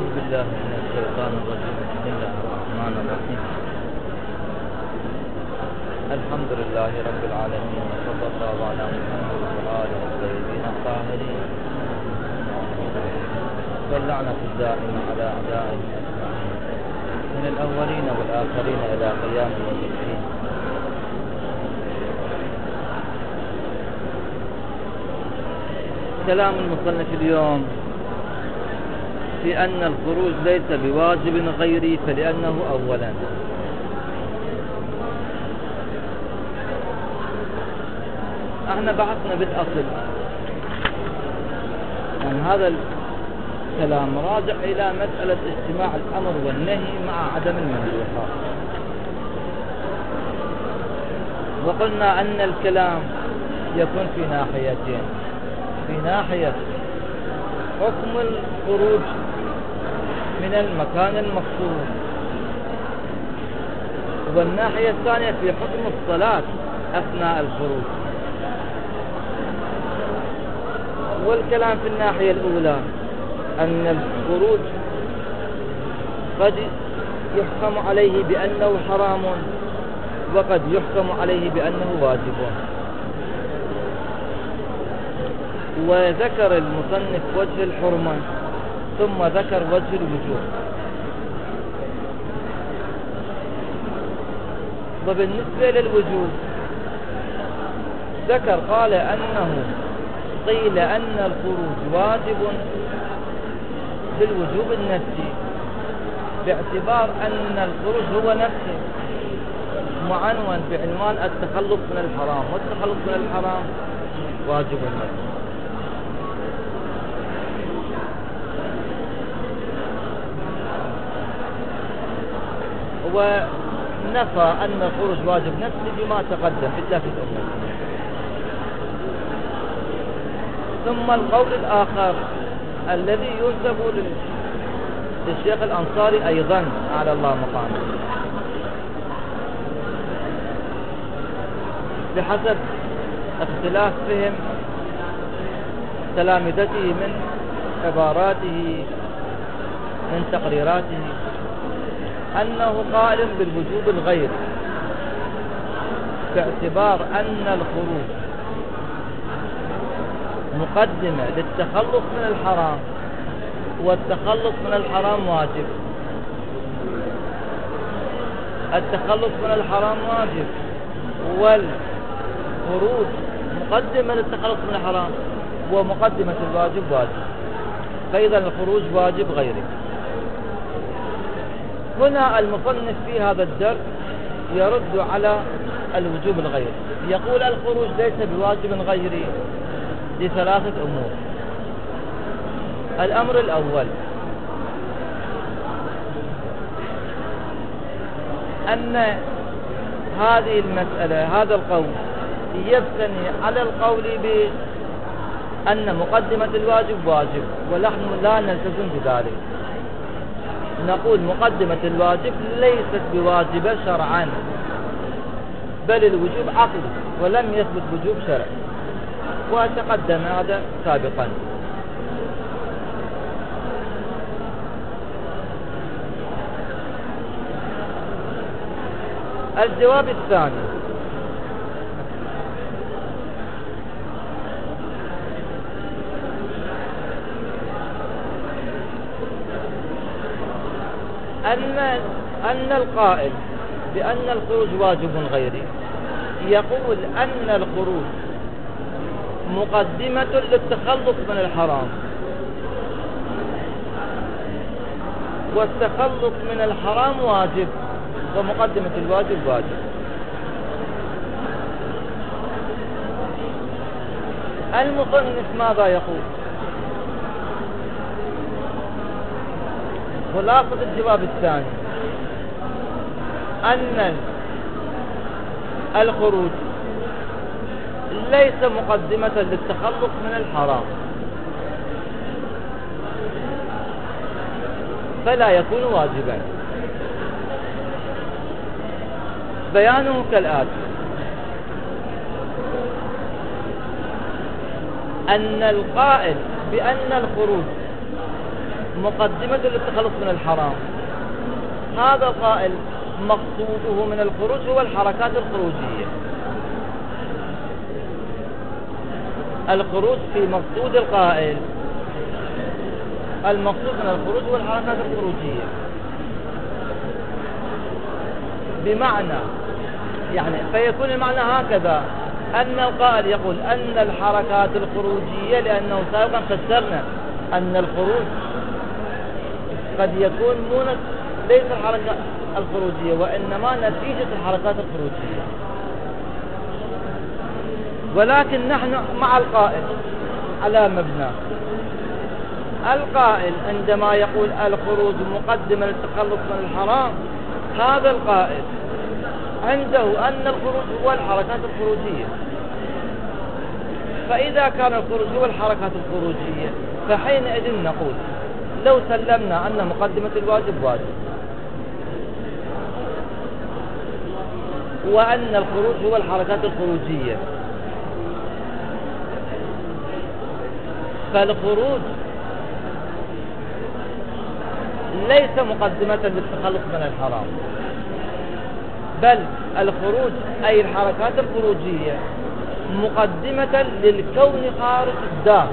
أعوذ بالله من الشيطان الرجيم. بسم الله الرحمن الرحيم. الحمد لله رب العالمين، وصلى الله على محمد وآله الطيبين الطاهرين، واللعنة الدائمة على أعدائهم أجمعين من الأولين والآخرين إلى قيام يوم الدين. كلام المصنف اليوم في أن الخروج ليس بواجب غيري، فلأنه أولا احنا بحثنا بالأصل عن هذا الكلام راجع إلى مسألة اجتماع الأمر والنهي مع عدم المندوحات، وقلنا أن الكلام يكون في ناحيتين: في ناحية حكم الخروج من المكان المقصود، والناحية الثانية في حكم الصلاة أثناء الخروج. والكلام في الناحية الأولى أن الخروج قد يحكم عليه بأنه حرام، وقد يحكم عليه بأنه واجب. وذكر المصنف وجه الحرمة ثم ذكر وجه الوجوب. وبالنسبة للوجوب ذكر قال أنه قيل أن الخروج واجب بالوجوب النفسي، باعتبار أن الخروج هو نفسه معنون بعنوان التخلص من الحرام، والتخلص من الحرام واجب النفس. ونفى أن الخروج واجب نفسي بما تقدم إلا في الأمور. ثم القول الآخر الذي ينسب للشيخ الأنصاري أيضا على الله مقامه، بحسب اختلاف فهم تلامذته من عباراته من تقريراته، أنه قائل بالوجوب الغير، باعتبار أن الخروج مقدمة للتخلص من الحرام، والتخلص من الحرام واجب. التخلص من الحرام واجب، والخروج مقدمة للتخلص من الحرام، ومقدمة الواجب واجب، فإذا الخروج واجب غيره. هنا المصنف في هذا الدرس يرد على الوجوب الغير، يقول الخروج ليس بواجب غيري لثلاثة أمور. الأمر الأول أن هذه المسألة، هذا القول يبتني على القول بأن مقدمة الواجب واجب، ونحن لا نلتزم بذلك. نقول مقدمة الواجب ليست بواجبة شرعا، بل الوجوب عقلي، ولم يثبت وجوب شرعي، وتقدم هذا سابقا. الجواب الثاني أن القائل بأن الخروج واجب غيري يقول أن الخروج مقدمة للتخلص من الحرام، والتخلص من الحرام واجب، ومقدمة الواجب واجب. المصنف ماذا يقول؟ خلاصة الجواب الثاني أن الخروج ليس مقدمة للتخلص من الحرام، فلا يكون واجبا. بيانه كالآتي: أن القائل بأن الخروج مقدمة للتخلص من الحرام. هذا القائل مقصوده من الخروج هو الحركات الخروجية. الخروج في مقصود القائل، المقصود من الخروج هو الحركات الخروجية. بمعنى يعني فيكون المعنى هكذا، أن القائل يقول أن الحركات الخروجية، لأنه سابقا فسرنا أن الخروج قد يكون ليس الحركة الخروجية وإنما نتيجة الحركات الخروجية. ولكن نحن مع القائل على مبنى القائل عندما يقول الخروج مقدمة للتخلص من الحرام، هذا القائل عنده أن الخروج هو الحركات الخروجية. فإذا كان الخروج هو الحركات الخروجية فحينئذ نقول لو سلمنا أن مقدمة الواجب واجب، وأن الخروج هو الحركات الخروجية، فالخروج ليس مقدمة للتخلص من الحرام، بل الخروج أي الحركات الخروجية مقدمة للكون خارج الدار،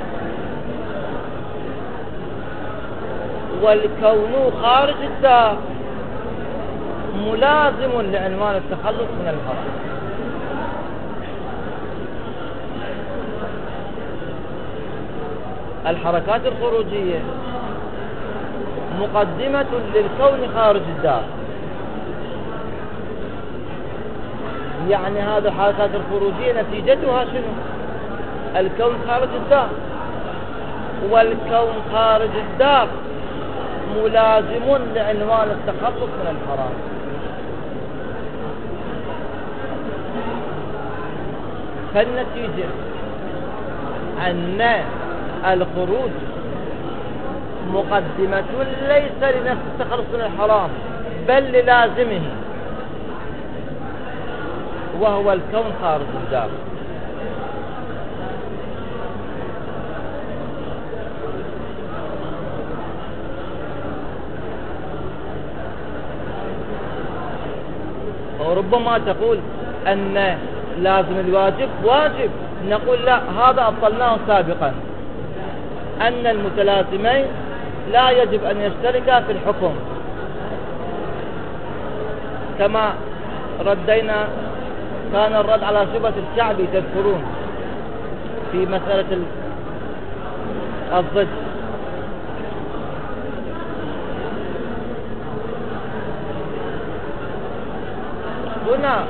والكون خارج الدار ملازم لعنوان التخلص من الحرام. الحركات الخروجية مقدمة للكون خارج الدار، يعني هذه الحركات الخروجية نتيجتها شنو؟ الكون خارج الدار، والكون خارج الدار ملازم لعنوان التخلص من الحرام. فالنتيجة أن الخروج مقدمة ليس لنفس التخلص من الحرام بل للازمه، وهو الكون خارج الدار. وربما تقول أن لازم الواجب واجب، نقول لا، هذا أبطلناه سابقا، أن المتلازمين لا يجب أن يشتركا في الحكم، كما ردينا كان الرد على شبهة الشعبي تذكرون في مسألة الضد. هنا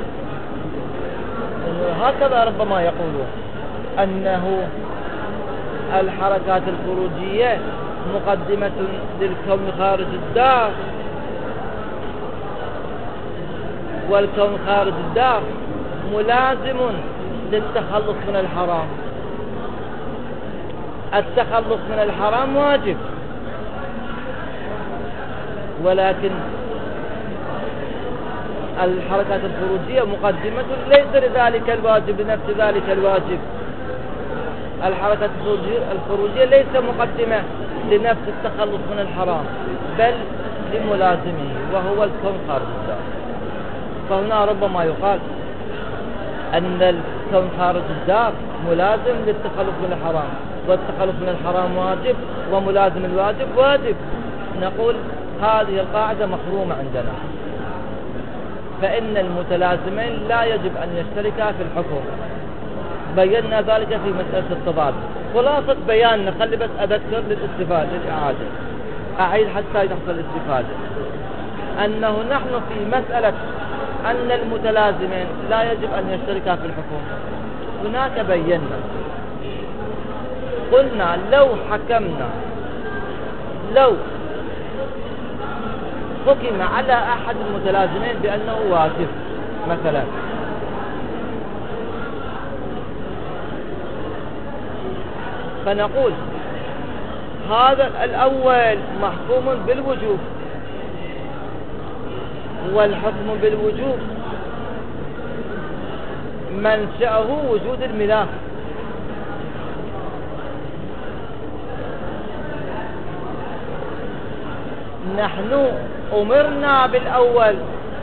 هكذا ربما يقولون أنه الحركات الخروجية مقدمة للكون خارج الدار، والكون خارج الدار ملازم للتخلص من الحرام. التخلص من الحرام واجب، ولكن الحركات الخروجية مقدمة ليس لذلك الواجب لنفس ذلك الواجب. الحركات الخروجية ليس مقدمة لنفس التخلص من الحرام بل لملازمه وهو الكون خارج الدار. فهنا ربما يقال أن الكون خارج الدار ملازم للتخلص من الحرام، والتخلص من الحرام واجب، وملازم الواجب واجب. نقول هذه القاعدة مفهومة عندنا، فإن المتلازمين لا يجب أن يشتركا في الحكم. بينا ذلك في مسألة التضاد. خلاصة بياننا، خلي بس أذكر للاستفادة للإعادة، أعيد حتى تحصل الاستفادة، أنه نحن في مسألة أن المتلازمين لا يجب أن يشتركا في الحكم، هناك بينا قلنا لو حكمنا، لو حكم على أحد المتلازمين بأنه واجب مثلا، فنقول هذا الأول محكوم بالوجوب، والحكم بالوجوب منشأه وجود الملاك، نحن أمرنا بالأول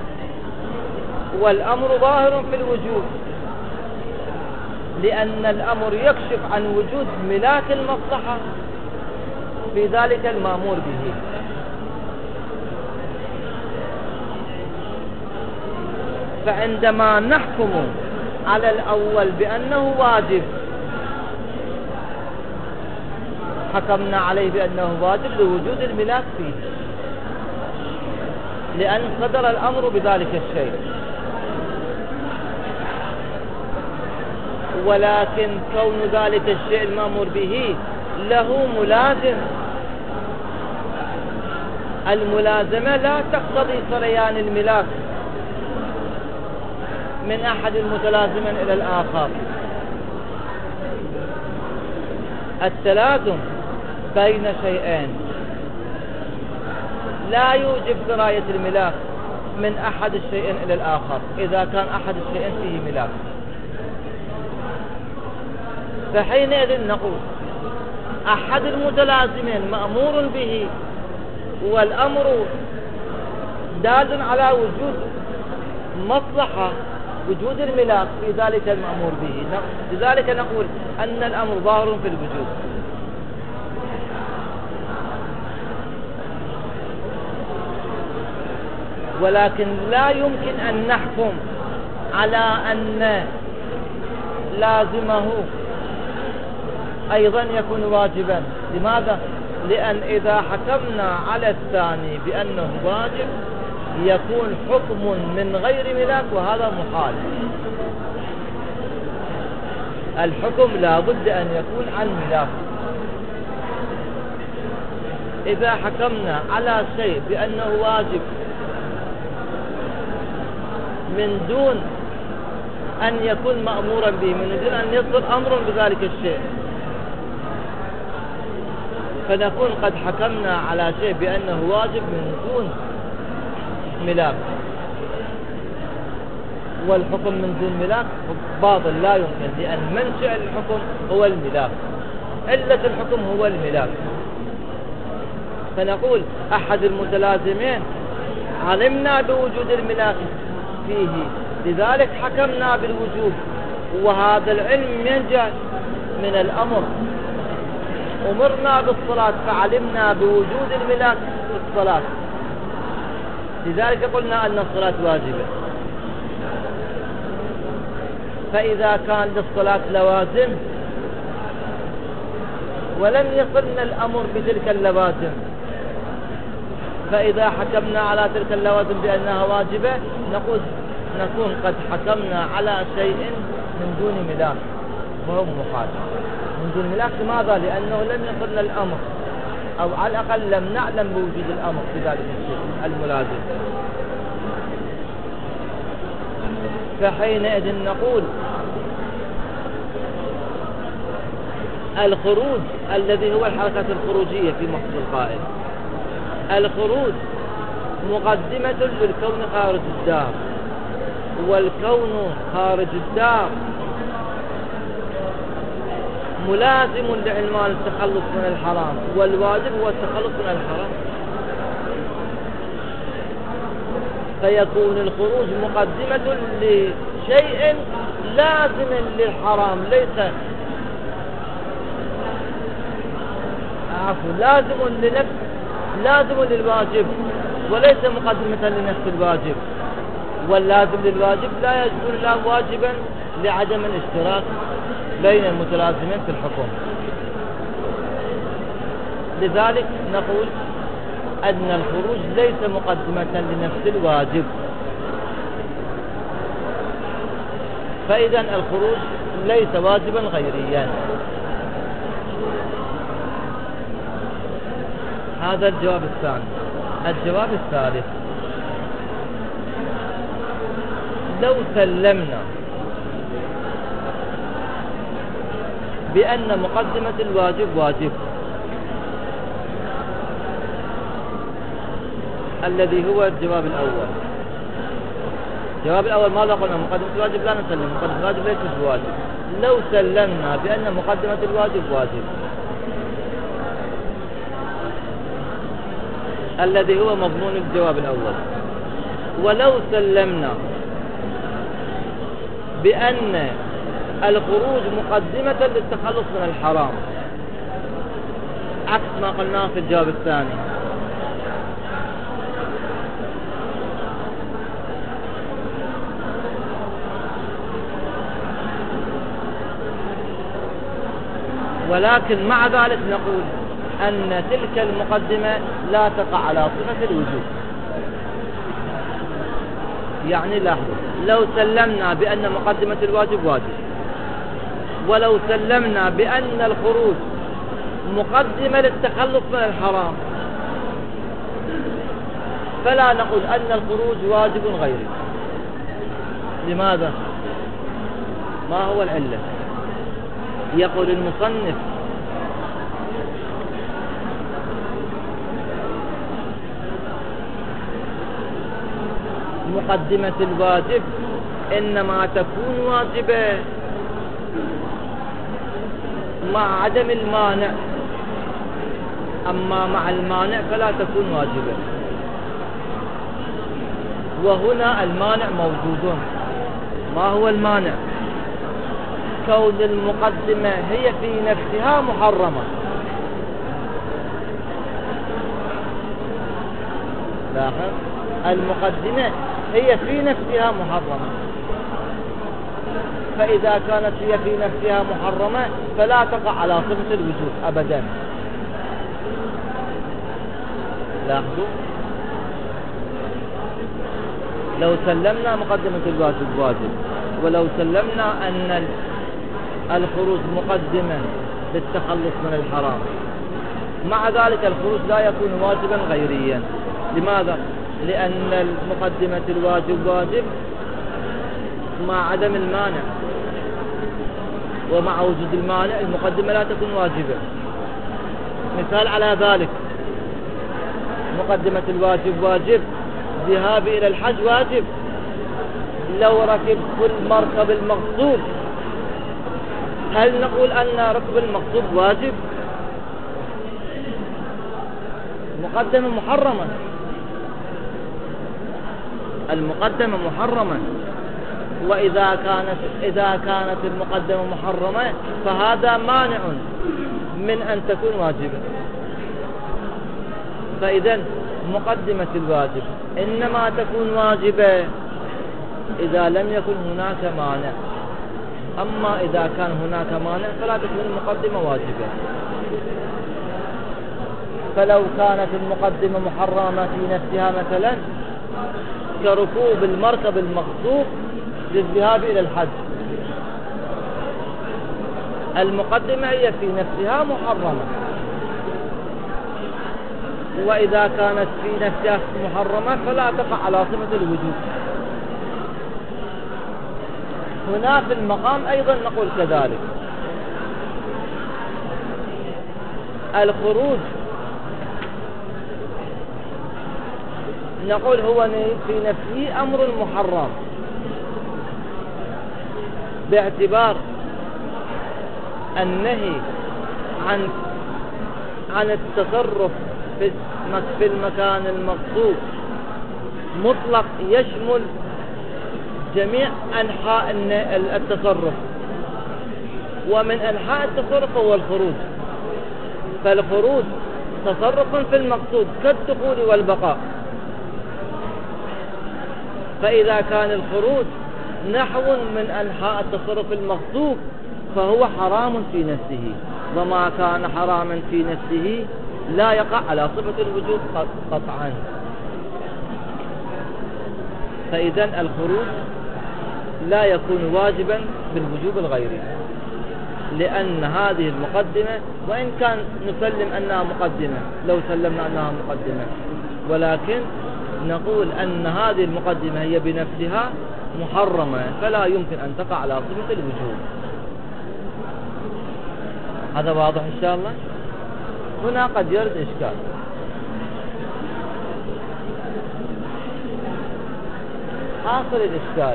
والأمر ظاهر في الوجود، لأن الأمر يكشف عن وجود ملاك المصلحة في ذلك المأمور به. فعندما نحكم على الأول بأنه واجب حكمنا عليه بأنه واجب لوجود الملاك فيه، لأن صدر الأمر بذلك الشيء. ولكن كون ذلك الشيء المأمور به له ملازم، الملازمة لا تقتضي سريان الملاك من أحد المتلازمين إلى الآخر. التلازم بين شيئين لا يوجب سراية الملاك من أحد الشيئين إلى الآخر إذا كان أحد الشيئين فيه ملاك. فحينئذ نقول أحد المتلازمين مأمور به والأمر دال على وجود مصلحة، وجود الملاك في ذلك المأمور به، لذلك نقول أن الأمر ظاهر في الوجود. ولكن لا يمكن أن نحكم على أن لازمه أيضا يكون واجبا. لماذا؟ لأن إذا حكمنا على الثاني بأنه واجب يكون حكم من غير ملاك، وهذا محال. الحكم لا بد أن يكون عن ملاك. إذا حكمنا على شيء بأنه واجب من دون أن يكون مأمورا به، من دون أن يصدر أمر بذلك الشيء، فنكون قد حكمنا على شيء بأنه واجب من دون ملاك، والحكم من دون ملاك باطل لا يمكن، لأن منشأ الحكم هو الملاك، علة الحكم هو الملاك. فنقول أحد المتلازمين علمنا بوجود الملاك فيه، لذلك حكمنا بالوجوب، وهذا العلم ينجع من الأمر. أمرنا بالصلاة فعلمنا بوجود الملاك في الصلاة، لذلك قلنا أن الصلاة واجبة. فإذا كان للصلاة لوازم ولم يصلنا الأمر بتلك اللوازم، فإذا حكمنا على تلك اللوازم بأنها واجبة نكون قد حكمنا على شيء من دون ملاك، وهو محال. من دون ملاك لماذا؟ لأنه لم يصلنا الأمر، أو على الأقل لم نعلم بوجود الأمر في ذلك الشيء الملازم. فحينئذ نقول الخروج الذي هو الحركة الخروجية في محض القائل، الخروج مقدمة للكون خارج الدار، والكون خارج الدار ملازم لعنوان التخلص من الحرام، والواجب هو التخلص من الحرام. فيكون الخروج مقدمة لشيء لازم للحرام، ليس لازم للواجب، وليس مقدمة لنفس الواجب. واللازم للواجب لا يجبر الله واجبا لعدم الاشتراك بين المتلازمين في الحكم. لذلك نقول أن الخروج ليس مقدمة لنفس الواجب. فإذا الخروج ليس واجبا غيريا. هذا الجواب الثاني. الجواب الثالث: لو سلمنا بأن مقدمة الواجب واجب، الذي هو الجواب الأول. الجواب الأول ماذا قلنا؟ مقدمة الواجب لا نسلم، مقدمة الواجب ليس بواجب. لو سلمنا بأن مقدمة الواجب واجب، الذي هو مضمون الجواب الأول. ولو سلمنا بأن الخروج مقدمة للتخلص من الحرام عكس ما قلناه في الجواب الثاني، ولكن مع ذلك نقول أن تلك المقدمة لا تقع على صفة الوجوب. يعني لاحظوا، لو سلمنا بأن مقدمة الواجب واجب، ولو سلمنا بأن الخروج مقدمة للتخلص من الحرام، فلا نقول أن الخروج واجب غيري. لماذا؟ ما هو العلة؟ يقول المصنف: مقدمة الواجب إنما تكون واجبة مع عدم المانع، أما مع المانع فلا تكون واجبة. وهنا المانع موجود. ما هو المانع؟ كون المقدمة هي في نفسها محرمة. لاحظ، المقدمة هي في نفسها محرمة، فإذا كانت هي في نفسها محرمة فلا تقع على صفة الوجوب أبدا. لاحظوا، لو سلمنا مقدمة الواجب واجب، ولو سلمنا أن الخروج مقدما للتخلص من الحرام، مع ذلك الخروج لا يكون واجبا غيريا. لماذا؟ لأن مقدمة الواجب واجب مع عدم المانع، ومع وجود المانع المقدمة لا تكون واجبة. مثال على ذلك: مقدمة الواجب واجب، ذهاب إلى الحج واجب. لو ركبت المركب المغصوب، هل نقول أن ركب المغصوب واجب؟ مقدمة محرمة، المقدمة محرمة، وإذا كانت المقدمة محرمة فهذا مانع من أن تكون واجبة. فإذا مقدمة الواجب إنما تكون واجبة إذا لم يكن هناك مانع، أما إذا كان هناك مانع فلا تكون المقدمة واجبة. فلو كانت المقدمة محرمة في نفسها، مثلا كركوب المركب المغصوب للذهاب إلى الحج، المقدمة هي في نفسها محرمة، وإذا كانت في نفسها محرمة فلا تقع على صفة الوجوب. هنا في المقام أيضا نقول كذلك: الخروج نقول هو في نفسه أمر محرم، باعتبار النهي عن التصرف في المكان المغصوب مطلق، يشمل جميع أنحاء التصرف، ومن أنحاء التصرف هو الخروج. فالخروج تصرف في المقصود كالدخول والبقاء، فإذا كان الخروج نحو من أنحاء التصرف المغصوب فهو حرام في نفسه، وما كان حراما في نفسه لا يقع على صفة الوجوب قطعا. فإذا الخروج لا يكون واجبا بالوجوب الغيري، لأن هذه المقدمة وإن كان نسلم أنها مقدمة، لو سلمنا أنها مقدمة، ولكن نقول أن هذه المقدمة هي بنفسها محرمة، فلا يمكن أن تقع على صفة الوجوب. هذا واضح إن شاء الله؟ هنا قد يرد إشكال. حاصل الإشكال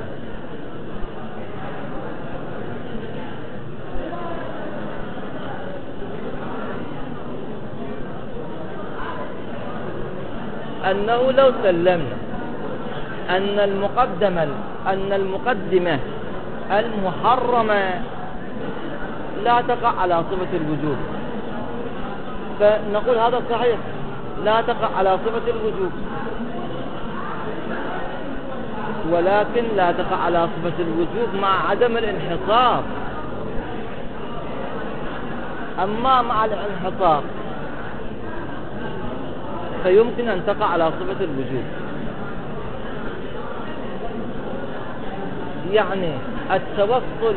أنه لو سلمنا أن المقدمة المحرمة لا تقع على صفة الوجوب، فنقول هذا صحيح، لا تقع على صفة الوجوب، ولكن لا تقع على صفة الوجوب مع عدم الانحصار. أما مع الانحصار فيمكن أن تقع على صفة الوجوب. يعني التوصل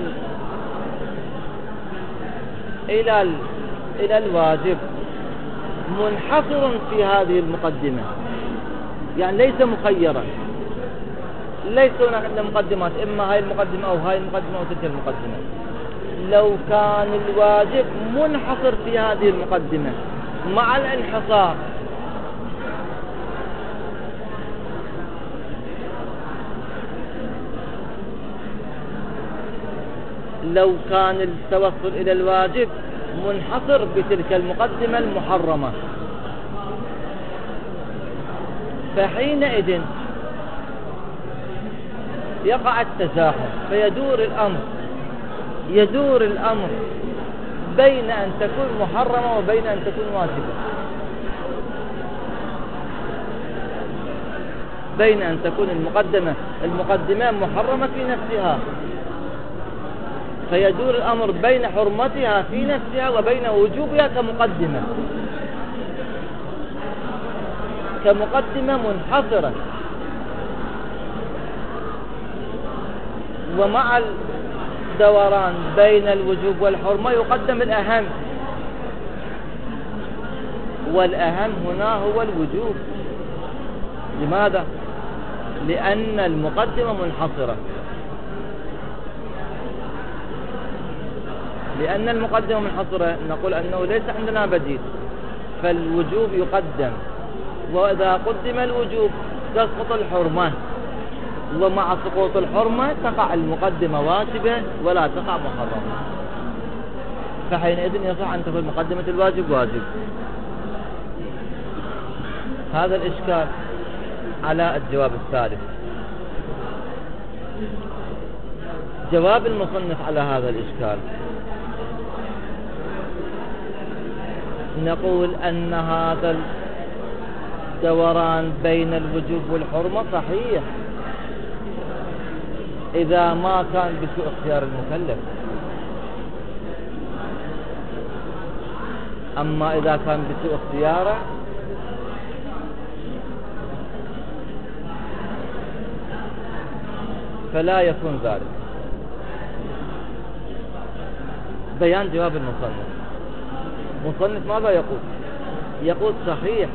إلى الواجب منحصر في هذه المقدمة، يعني ليس مخيرا، ليس هناك عندنا مقدمات، إما هاي المقدمة أو هاي المقدمة أو تلك المقدمة. لو كان الواجب منحصر في هذه المقدمة مع الانحصار لو كان التوصل إلى الواجب منحصر بتلك المقدمة المحرمة، فحينئذ يقع التزاحم، يدور الأمر بين أن تكون محرمة وبين أن تكون واجبة، بين أن تكون المقدمة محرمة في نفسها، فيدور الأمر بين حرمتها في نفسها وبين وجوبها كمقدمة منحصرة. ومع الدوران بين الوجوب والحرمة يقدم الأهم، والأهم هنا هو الوجوب. لماذا؟ لأن المقدمة منحصرة، لأن المقدمة منحصرة نقول أنه ليس عندنا بديل، فالوجوب يقدم، وإذا قدم الوجوب تسقط الحرمة، ومع سقوط الحرمة تقع المقدمة واجبة ولا تقع محرمة، فحينئذ يصح أن تكون مقدمة الواجب واجب. هذا الإشكال على الجواب الثالث. جواب المصنف على هذا الإشكال نقول أن هذا الدوران بين الوجوب والحرمة صحيح إذا ما كان بسوء اختيار المكلف، أما إذا كان بسوء اختياره فلا يكون ذلك. بيان جواب المصنف ماذا يقول؟ يقول صحيح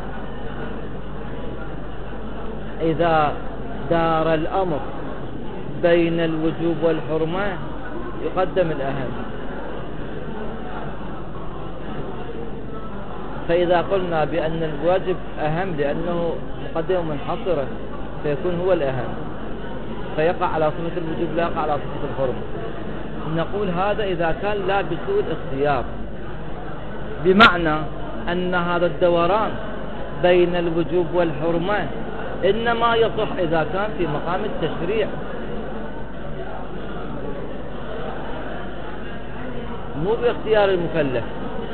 إذا دار الأمر بين الوجوب والحرمة يقدم الأهم، فإذا قلنا بأن الواجب أهم لأنه مقدمة منحصرة فيكون هو الأهم، فيقع على صفة الوجوب لا يقع على صفة الحرمة. نقول هذا إذا كان لا بسوء الاختيار، بمعنى أن هذا الدوران بين الوجوب والحرمة إنما يصح إذا كان في مقام التشريع، مو باختيار المكلف.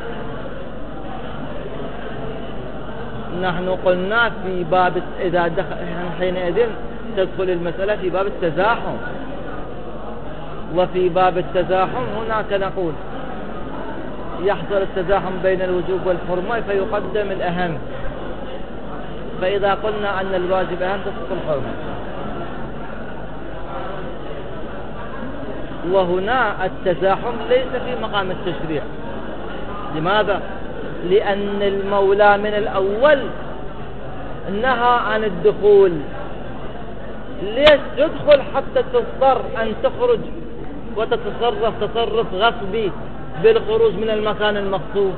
نحن قلنا في باب إذا دخل حينئذ تدخل المسألة في باب التزاحم، وفي باب التزاحم هناك نقول يحصل التزاحم بين الوجوب والحرمة فيقدم الأهم، فإذا قلنا أن الواجب أهم تسقط الحرمة. وهنا التزاحم ليس في مقام التشريع. لماذا؟ لأن المولى من الأول نهى عن الدخول. ليش تدخل؟ حتى تضطر أن تخرج وتتصرف تصرف غصبي بالخروج من المكان المخصوص.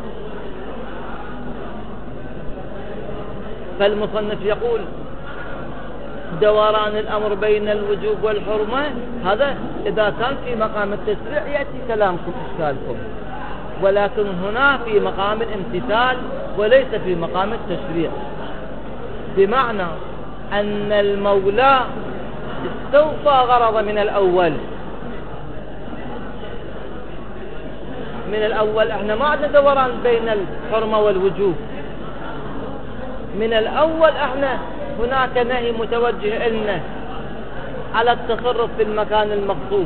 فالمصنف يقول دوران الأمر بين الوجوب والحرمة هذا إذا كان في مقام التشريع يأتي كلامكم إشكالكم، ولكن هنا في مقام الامتثال وليس في مقام التشريع. بمعنى أن المولى استوفى غرض من الأول. من الأول احنا ما عندنا دوران بين الحرمة والوجوب. من الأول احنا هناك نهي متوجه لنا على التصرف في المكان المقصود،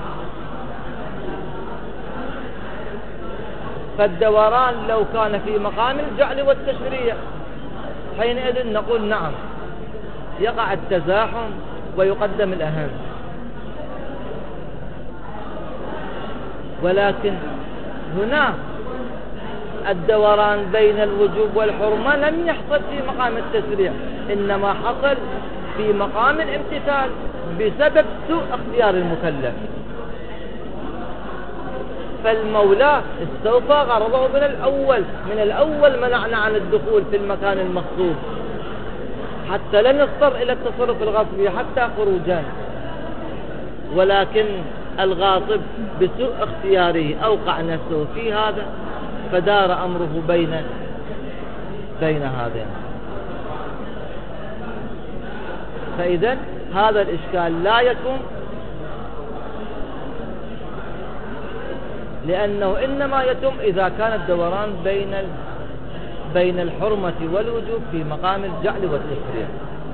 فالدوران لو كان في مقام الجعل والتشريع حينئذ نقول نعم يقع التزاحم ويقدم الأهم. ولكن هنا الدوران بين الوجوب والحرمة لم يحصل في مقام التشريع، إنما حصل في مقام الامتثال بسبب سوء اختيار المكلف. فالمولى استوفى غرضه من الأول منعنا عن الدخول في المكان المقصود حتى لا نضطر إلى التصرف الغصبي حتى خروجا. ولكن الغاصب بسوء اختياره أوقع نفسه في هذا فدار أمره بين هذين. فإذا هذا الإشكال لا يكون، لأنه إنما يتم إذا كان الدوران بين الحرمة والوجوب في مقام الجعل والتشريع.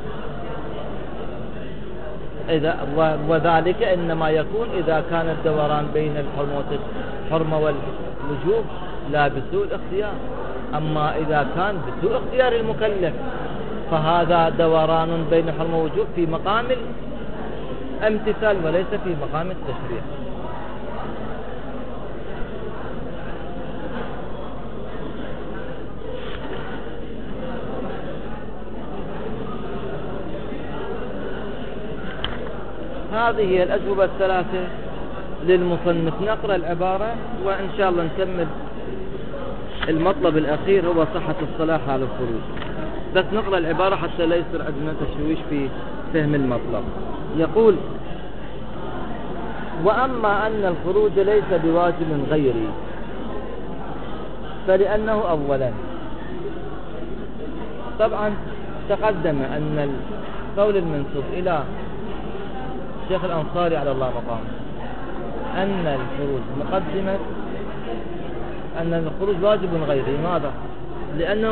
وذلك إنما يكون إذا كان الدوران بين الحرمة والوجوب لا بسوء الاختيار. أما إذا كان بسوء اختيار المكلف فهذا دوران بين الحرمة والوجوب في مقام الامتثال وليس في مقام التشريع. هذه هي الأجوبة الثلاثة للمصنف. نقرأ العبارة وإن شاء الله نكمل. المطلب الأخير هو صحة الصلاة على الخروج، بس نقرأ العبارة حتى لا يصير عندنا تشويش في فهم المطلب. يقول: وأما أن الخروج ليس بواجب غيري فلأنه أولا، طبعا تقدم أن القول المنسوب إلى الشيخ الأنصاري على الله مقام أن الخروج واجب غيري. لماذا؟ لأنه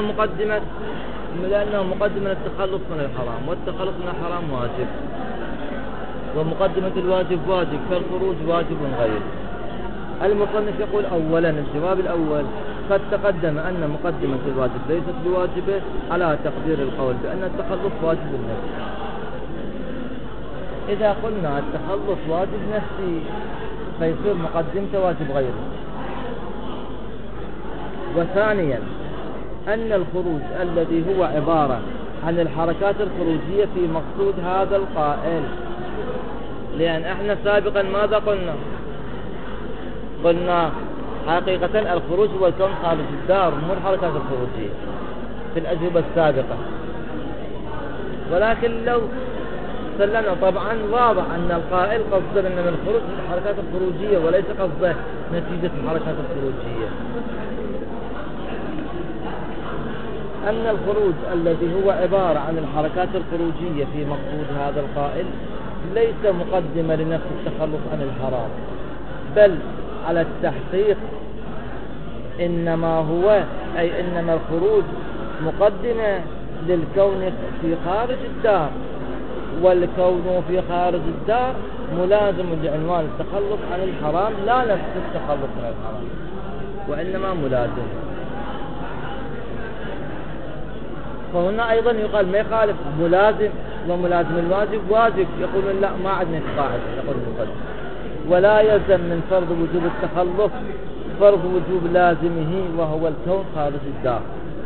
مقدمة التخلص من الحرام، والتخلص من الحرام واجب، ومقدمة الواجب واجب، فالخروج واجب غيري. المصنف يقول: أولا، الجواب الأول قد تقدم أن مقدمة الواجب ليست بواجبة على تقدير القول بأن التخلص واجب نفسي. إذا قلنا التخلص واجب نفسي فيصير مقدمته واجب غيره. وثانيا أن الخروج الذي هو عبارة عن الحركات الخروجية في مقصود هذا القائل، لأن احنا سابقا ماذا قلنا حقيقة الخروج هو الكون خارج الدار مو الحركات الخروجية في الأجوبة السابقة. ولكن لو سلمنا طبعا واضح أن القائل قصده أن الخروج من الحركات الخروجية وليس قصده نتيجة الحركات الخروجية. أن الخروج الذي هو عبارة عن الحركات الخروجية في مقصود هذا القائل ليس مقدمة لنفس التخلص عن الحرام، بل على التحقيق إنما الخروج مقدمة للكون في خارج الدار، والكون في خارج الدار ملازم لعنوان التخلص عن الحرام، لا نفس التخلص عن الحرام، وإنما ملازم. فهنا أيضا يقال ما يخالف ملازم وملازم الواجب واجب، يقولون لا ما عندنا قاعدة يقول المقدم، ولا يلزم من فرض وجوب التخلص فرض وجوب لازمه وهو الكون خارج الدار.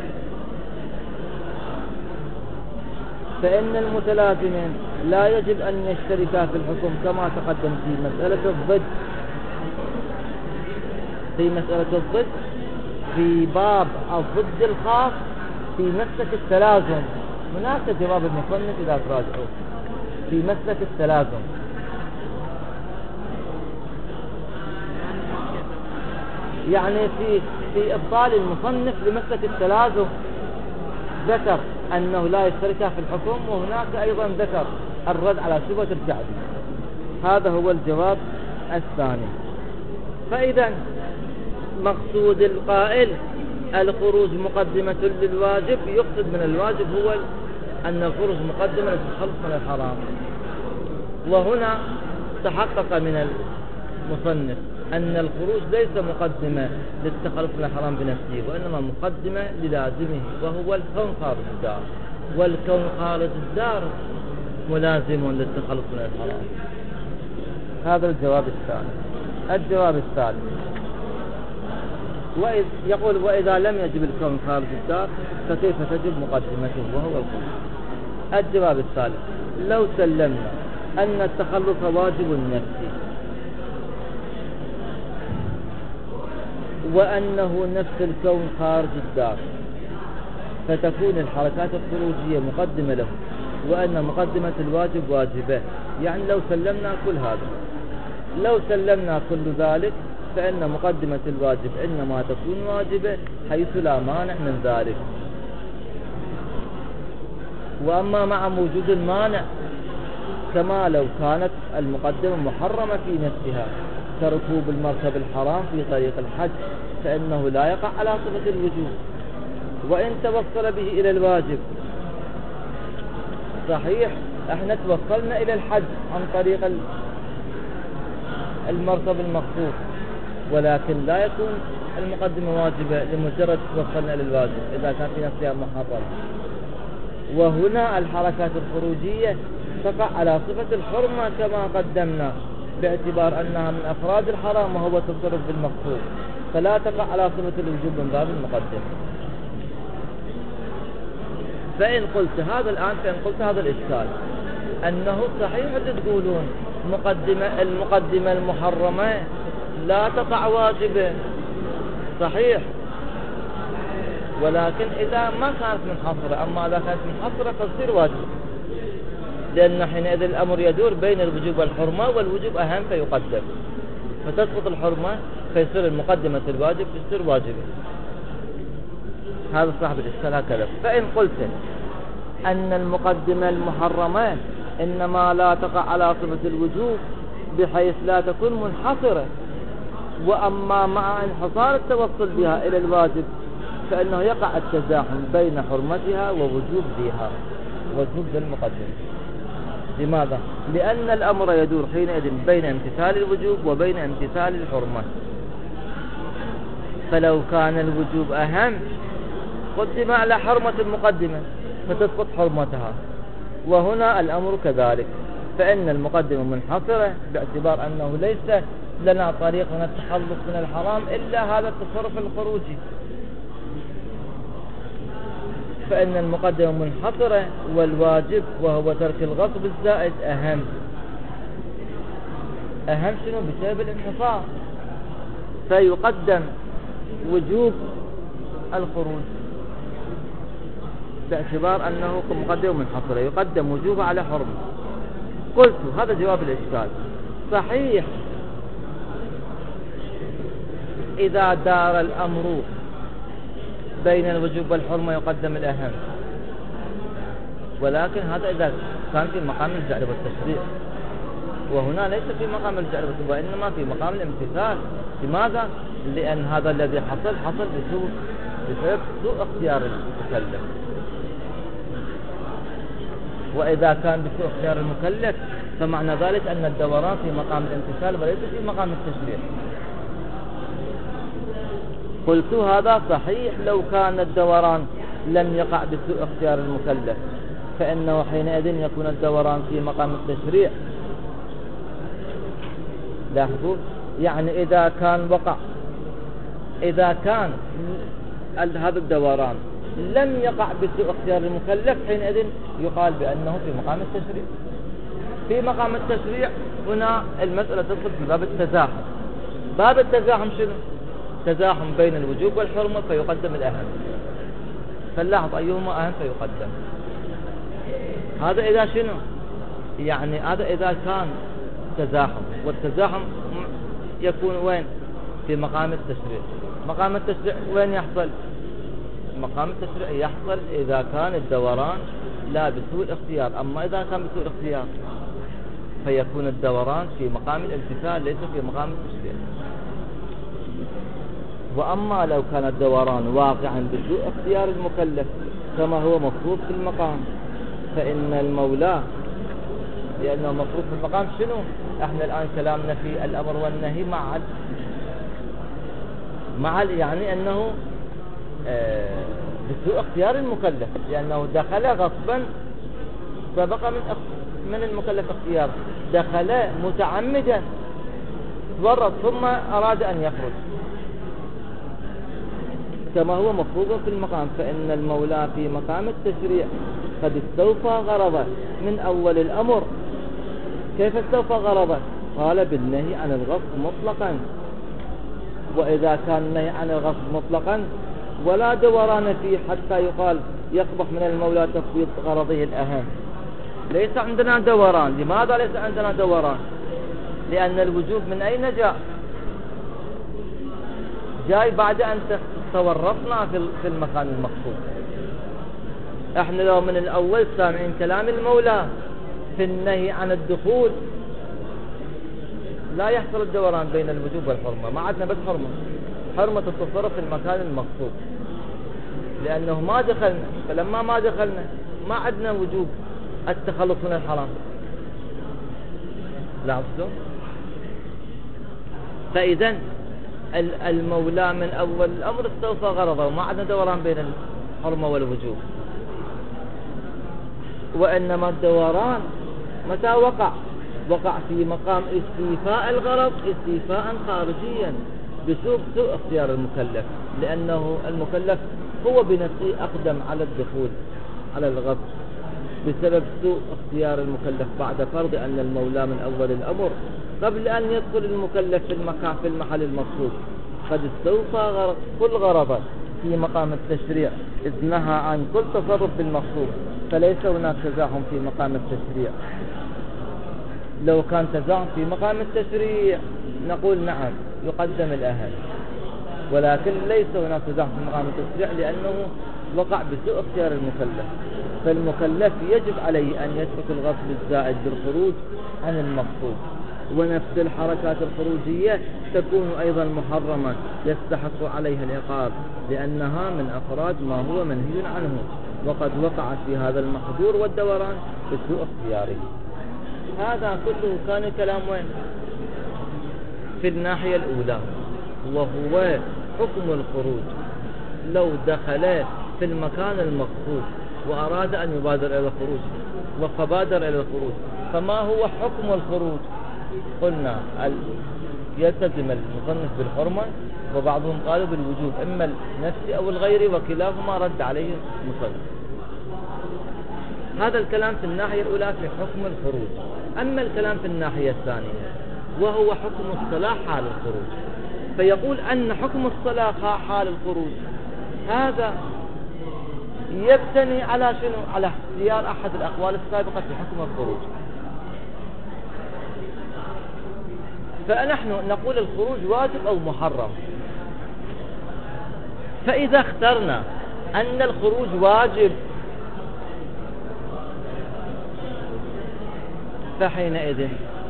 فإن المتلازمين لا يجب أن يشتركا في الحكم كما تقدم في مسألة الضد في باب الضد الخاص في مسلك التلازم. هناك جواب المصنف إذا تراجعوا في مسلك التلازم، يعني في إبطال المصنف لمسلك التلازم ذكر أنه لا يشتركا في الحكم، وهناك أيضا ذكر الرد على شبهة الكعبي. هذا هو الجواب الثاني. فإذا مقصود القائل الخروج مقدمة للواجب، يقصد من الواجب هو أن الخروج مقدمة للتخلص من الحرام. وهنا تحقق من المصنف أن الخروج ليس مقدمة للتخلص من الحرام بنفسه، وإنما مقدمة للازمه، وهو الكون خارج الدار، والكون خارج الدار ملازم للتخلص من الحرام. هذا الجواب الثاني. الجواب الثالث يقول وإذا لم يجب الكون خارج الدار فكيف تجب مقدمته وهو الخروج؟ الجواب الثالث: لو سلمنا أن التخلص واجب نفسي، وأنه نفس الكون خارج الدار، فتكون الحركات الخروجية مقدمة له، وأن مقدمة الواجب واجبة. يعني لو سلمنا كل هذا، لو سلمنا كل ذلك، فإن مقدمة الواجب إنما تكون واجبة حيث لا مانع من ذلك. وأما مع وجود المانع، كما لو كانت المقدمة محرمة في نفسها كركوب المركب الحرام في طريق الحج، فإنه لا يقع على صفة الوجوب، وإن توصل به إلى الواجب. صحيح احنا توصلنا إلى الحج عن طريق المركب المخصوص، ولكن لا يكون المقدمة واجبة لمجرد توصلنا إلى الواجب إذا كان في نفسها محرم. وهنا الحركات الخروجية تقع على صفة الحرمة كما قدمنا، باعتبار أنها من أفراد الحرام وهو تصرف بالمقصود، فلا تقع على صفة الوجوب من باب المقدمة. فإن قلت هذا الإشكال أنه صحيح تقولون المقدمة المحرمة لا تقع واجبة، صحيح، ولكن إذا ما كانت منحصرة. أما إذا كانت منحصرة فتصير واجب، لأن حينئذ الأمر يدور بين الوجوب والحرمة، والوجوب أهم فيقدم، فتسقط الحرمة فيصير المقدمة الواجب تصير واجبة. هذا صاحب الإشكال هكذا. فإن قلت أن المقدمة المحرمة إنما لا تقع على صفة الوجوب بحيث لا تكون منحصرة، وأما مع انحصار التوصل بها إلى الواجب فإنه يقع التزاحم بين حرمتها ووجوب ذيها، وجوب المقدمة. لماذا؟ لأن الأمر يدور حينئذ بين امتثال الوجوب وبين امتثال الحرمة. فلو كان الوجوب أهم قدم على حرمة المقدمة فتسقط حرمتها، وهنا الأمر كذلك، فإن المقدمة منحصرة باعتبار أنه ليس لنا طريق من التخلص من الحرام إلا هذا التصرف الخروجي، فإن المقدمة منحصرة، والواجب وهو ترك الغصب الزائد أهم شنو؟ بسبب الانحصار، فيقدم وجوب الخروج باعتبار أنه مقدمة منحصرة، يقدم وجوبه على حرمه. قلت هذا جواب الإشكال. صحيح إذا دار الأمر بين الوجوب والحرمة يقدم الأهم، ولكن هذا إذا كان في مقام الجعل والتشريع، وهنا ليس في مقام الجعل والتشريع وإنما في مقام الامتثال. لماذا؟ لأن هذا الذي حصل بسبب سوء اختيار المكلف، وإذا كان بسوء اختيار المكلف فمعنى ذلك أن الدوران في مقام الامتثال وليس في مقام التشريع. قلت هذا صحيح لو كان الدوران لم يقع بسوء اختيار المكلف، فإنه حينئذ يكون الدوران في مقام التشريع. لاحظوا، يعني إذا كان هذا الدوران لم يقع بسوء اختيار المكلف، حينئذ يقال بأنه في مقام التشريع. في مقام التشريع هنا المسألة تدخل في باب التزاحم. باب التزاحم شنو؟ تزاحم بين الوجوب والحرمة فيقدم الأهم، فاللاحظ أيهما أهم فيقدم. هذا إذا شنو؟ يعني هذا إذا كان تزاحم، والتزاحم يكون وين؟ في مقام التشريع. مقام التشريع وين يحصل؟ مقام التشريع يحصل إذا كان الدوران لا بسوء الاختيار. أما إذا كان بسوء الاختيار فيكون الدوران في مقام الامتثال ليس في مقام التشريع. وأما لو كان الدوران واقعا بسوء اختيار المكلف كما هو مفروض في المقام فإن المولى، لأنه مفروض في المقام شنو؟ احنا الآن كلامنا في الأمر والنهي مع يعني أنه بسوء اختيار المكلف، لأنه دخل غصبا سبق من المكلف اختيار، دخل متعمدا تورط ثم أراد أن يخرج كما هو مفروض في المقام فإن المولى في مقام التشريع قد استوفى غرضه من أول الأمر. كيف استوفى غرضه؟ قال بالنهي عن الغصب مطلقا. وإذا كان النهي عن الغصب مطلقا ولا دوران فيه حتى يقال يقبح من المولى تفويض غرضه الأهم، ليس عندنا دوران. لماذا ليس عندنا دوران؟ لأن الوجوب من أين جاي بعد أن تورطنا في المكان المقصود. احنا لو من الأول سامعين كلام المولى في النهي عن الدخول لا يحصل الدوران بين الوجوب والحرمة، ما عندنا بس حرمة التصرف في المكان المقصود، لأنه ما دخلنا. فلما ما دخلنا ما عندنا وجوب التخلص من الحرام. لاحظتوا؟ فإذا المولى من أول الأمر استوفى غرضه وما عندنا دوران بين الحرمة والوجوب. وإنما الدوران متى وقع في مقام استيفاء الغرض استيفاء خارجيا بسوء اختيار المكلف، لأنه المكلف هو بنفسه أقدم على الدخول على الغصب بسبب سوء اختيار المكلف بعد فرض أن المولى من أول الأمر قبل أن يدخل المكلف في المحل المقصود قد استوفى كل غرض في مقام التشريع إذ نهى عن كل تصرف بالمقصود، فليس هناك تزاحم في مقام التشريع. لو كان تزاحم في مقام التشريع نقول نعم يقدم الأهم، ولكن ليس هناك تزاحم في مقام التشريع لأنه وقع بسوء اختيار المكلف. فالمكلف يجب عليه أن يترك الغصب الزائد بالخروج عن المقصود. ونفس الحركات الخروجية تكون أيضا محرمة يستحق عليها العقاب لأنها من أفراد ما هو منهي عنه، وقد وقعت في هذا المحظور والدوران بسوء اختياره. هذا كله كان كلام وين؟ في الناحية الأولى، وهو حكم الخروج. لو دخل في المكان المقصود وأراد أن يبادر إلى الخروج فبادر إلى الخروج، فما هو حكم الخروج؟ قلنا يلتزم المصنف بالحرمة، وبعضهم قالوا بالوجوب إما النفسي أو الغيري، وكلاهما رد عليه المصنف. هذا الكلام في الناحية الأولى في حكم الخروج. أما الكلام في الناحية الثانية وهو حكم الصلاة حال الخروج، فيقول أن حكم الصلاة حال الخروج هذا يبتني على شنو؟ على اختيار أحد الأقوال السابقة في حكم الخروج. فنحن نقول الخروج واجب أو محرم. فإذا اخترنا أن الخروج واجب فحينئذ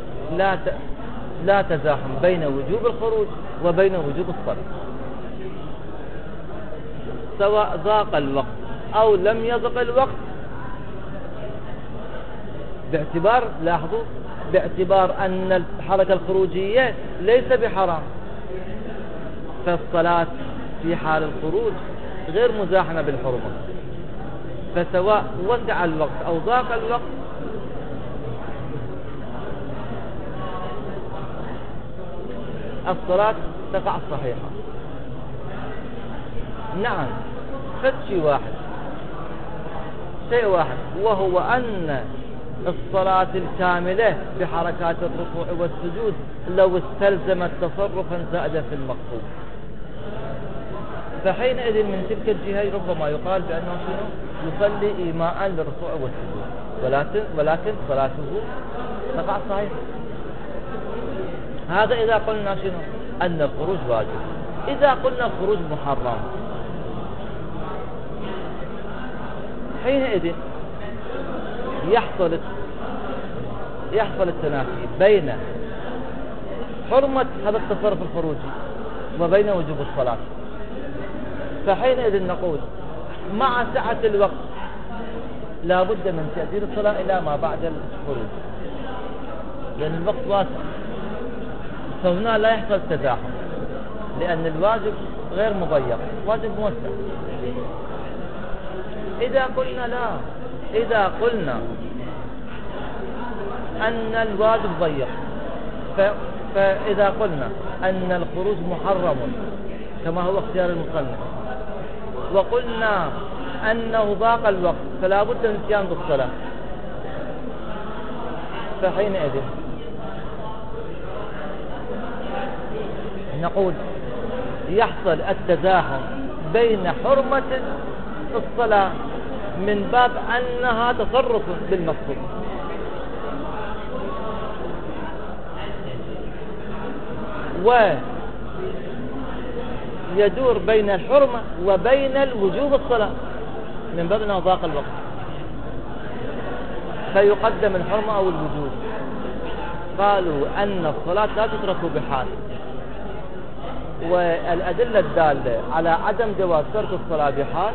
لا تزاحم بين وجوب الخروج وبين وجوب الصلاة، سواء ضاق الوقت أو لم يضق الوقت، باعتبار أن الحركة الخروجية ليس بحرام، فالصلاة في حال الخروج غير مزاحمة بالحرمة. فسواء وسع الوقت أو ضاق الوقت الصلاة تقع صحيحة. نعم، شيء واحد وهو أن الصلاة الكاملة بحركات الركوع والسجود لو استلزمت تصرفا زائدا في المقصود، فحينئذ من تلك الجهة ربما يقال بأنه يصلي إيماء للركوع والسجود، ولكن صلاته تقع صحيحة. هذا إذا قلنا أن الخروج واجب. إذا قلنا الخروج محرم فحينئذ يحصل التنافي بين حرمة هذا التصرف الخروجي وبين وجوب الصلاة. فحينئذ نقول مع سعة الوقت لا بد من تأجيل الصلاة إلى ما بعد الخروج، لأن الوقت واسع، فهنا لا يحصل تزاحم، لأن الواجب غير مضيق، واجب موسع. إذا قلنا أن الواجب ضيق، فإذا قلنا أن الخروج محرم كما هو اختيار المصنف، وقلنا أنه ضاق الوقت فلا بد من الاتيان بالصلاة، فحينئذ نقول يحصل التزاحم بين حرمة الصلاة من باب أنها تصرف بالمقصود، ويدور بين الحرمة وبين الوجوب الصلاة من باب أنه ضاق الوقت، فيقدم الحرمة أو الوجوب. قالوا أن الصلاة لا تترك بحال، والأدلة الدالة على عدم جواز ترك الصلاة بحال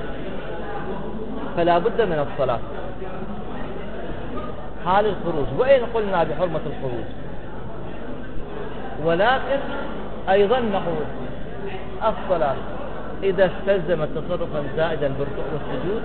فلا بد من الصلاة حال الخروج، وإن قلنا بحرمة الخروج. ولكن أيضا نقول الصلاة إذا استلزمت تصرفا زائدا بالركوع والسجود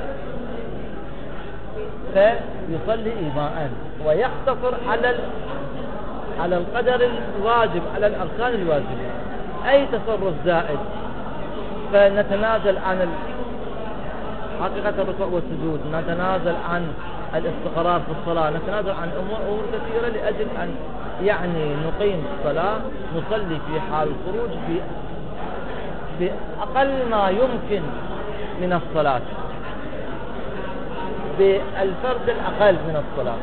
فيصلي إيماء ويقتصر على القدر الواجب، على الأركان الواجبة. أي تصرف زائد فنتنازل عن حقيقة الركوع والسجود، نتنازل عن الاستقرار في الصلاة، نتنازل عن أمور كثيرة لأجل أن نقيم الصلاة، نصلي في حال الخروج بأقل ما يمكن من الصلاة، بالفرد الأقل من الصلاة.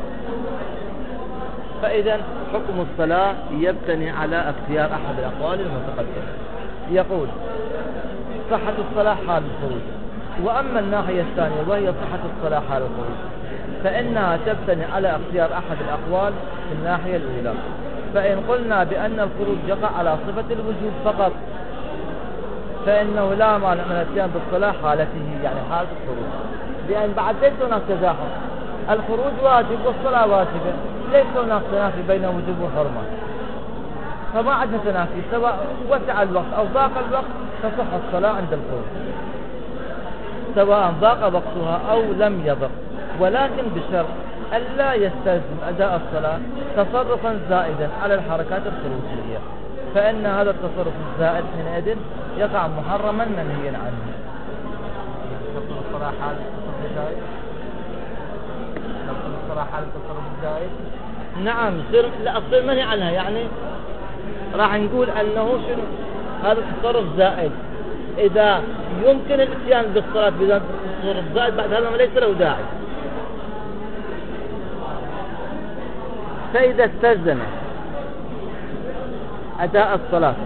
فإذا حكم الصلاة يبتني على اختيار أحد الأقوال المتقدمة. يقول صحة الصلاة حال الخروج. وأما الناحية الثانية وهي صحة الصلاة حال الخروج فإنها تبتني على اختيار أحد الأقوال في الناحية الأولى. فإن قلنا بأن الخروج يقع على صفة الوجوب فقط فإنه لا مانع من الاتيان بالصلاة حالته، يعني حالة الخروج، لأن بعد ليس هناك تزاحم، الخروج واجب والصلاة واجبة، ليس هناك تنافي بين وجوب وحرمة، فما عندنا تنافي، سواء وسع الوقت أو ضاق الوقت تصح الصلاة عند الخروج، سواء ضاق وقتها أو لم يضق، ولكن بشرط ألا يستلزم أداء الصلاة تصرفا زائدا على الحركات الخروجية، فإن هذا التصرف الزائد حينئذ يقع محرما منهيا عنه. نقول الصلاة حال التصرف الزائد، نقول الصلاة حال التصرف الزائد، نعم لا أصير منهي عنها، يعني راح نقول أنه شنو هذا التصرف زائد، إذا يمكن الاتيان بالصلاة بذات التصرف زائد بعد هذا ما ليس له داعي. فإذا استلزم أداء الصلاة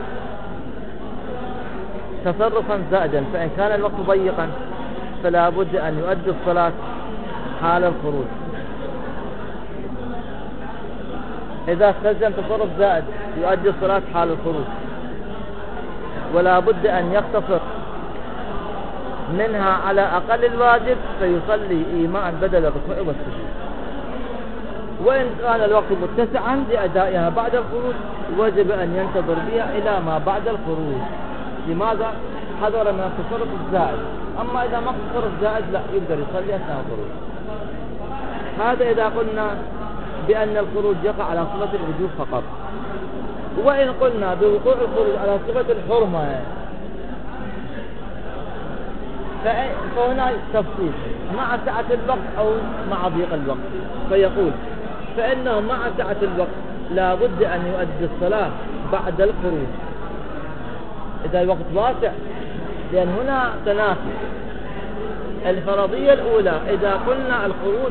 تصرفا زائدا فإن كان الوقت ضيقا فلا بد أن يؤدي الصلاة حال الخروج. إذا استلزم تصرف زائد يؤدي الصلاة حال الخروج، ولا بد أن يقتصر منها على أقل الواجب فيصلي إيماء بدل الركوع والسجود. وإن كان الوقت متسعا لأدائها بعد الخروج وجب أن ينتظر بها إلى ما بعد الخروج. لماذا؟ حذر من التصرف الزائد. أما إذا ما تصرف زائد لا يقدر يصلي أثناء الخروج. هذا إذا قلنا بأن الخروج يقع على صفة الوجوب فقط. وإن قلنا بوقوع الخروج على صفة الحرمة فهنا تفصيل مع سعة الوقت أو مع ضيق الوقت. فيقول فإنه مع سعة الوقت لا بد أن يؤدي الصلاة بعد الخروج إذا الوقت واسع، لأن هنا تنافي. الفرضية الأولى إذا قلنا الخروج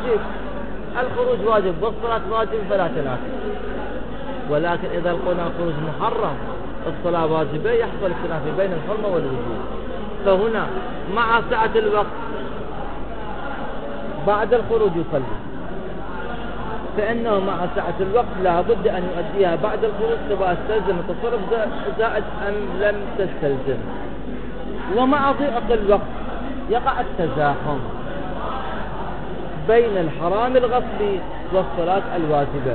واجب والصلاة واجب فلا تنافي، ولكن إذا قلنا الخروج محرم الصلاة واجبة يحصل التنافي بين الحرمة والوجوب. فهنا مع سعة الوقت بعد الخروج يصلي، فإنه مع سعة الوقت لا بد أن يؤديها بعد الخروج سواء استلزم التصرف زائد أم لم تستلزم. ومع ضيق الوقت يقع التزاحم بين الحرام الغصبي والصلاة الواجبة.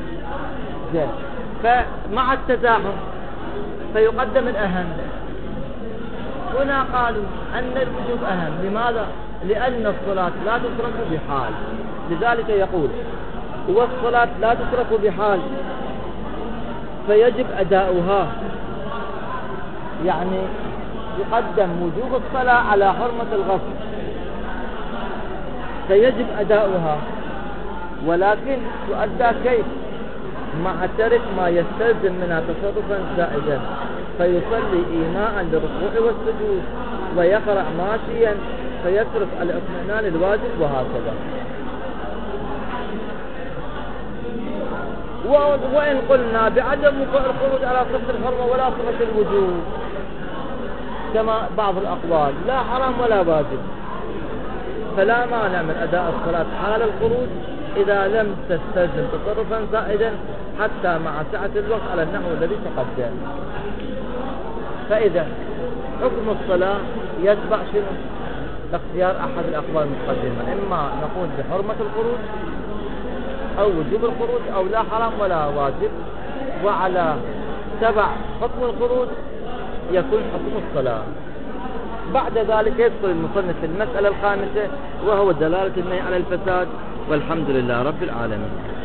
فمع التزاحم فيقدم الأهم. هنا قالوا أن الوجوب أهم. لماذا؟ لأن الصلاة لا تترك بحال، لذلك يقول والصلاة لا تترك بحال فيجب أداؤها، يعني يقدم وجوب الصلاة على حرمة الغصب، فيجب أداؤها، ولكن تؤدى كيف؟ مع ترك ما يستلزم منها تصرفا زائدا، فيصلي إيماء للركوع والسجود ويقرأ ماشيا فيترك الاطمئنان الواجب وهكذا. وإن قلنا بعدم الخروج على صفة الحرمة ولا صفة الوجوب كما بعض الأقوال لا حرام ولا واجب، فلا مانع من أداء الصلاة حال الخروج إذا لم تستلزم تصرفا زائدا حتى مع سعة الوقت على النحو الذي تقدم. فإذا حكم الصلاة يتبع شنو؟ اختيار أحد الأقوال المتقدمة، إما نقول بحرمة الخروج أو وجوب الخروج أو لا حرام ولا واجب، وعلى تبع حكم الخروج يكون حكم الصلاة. بعد ذلك يدخل المصنف في المسألة الخامسة وهو دلالة النهي على الفساد، والحمد لله رب العالمين.